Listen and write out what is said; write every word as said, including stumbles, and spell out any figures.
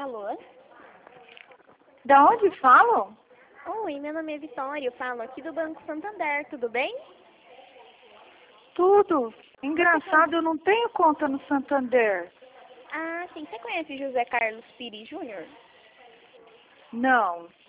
Alô? Da onde falam? Oi, meu nome é Vitória, eu falo aqui do Banco Santander, tudo bem? Tudo. Engraçado, eu não tenho conta no Santander. Ah, sim, você conhece José Carlos Pires Júnior? Não.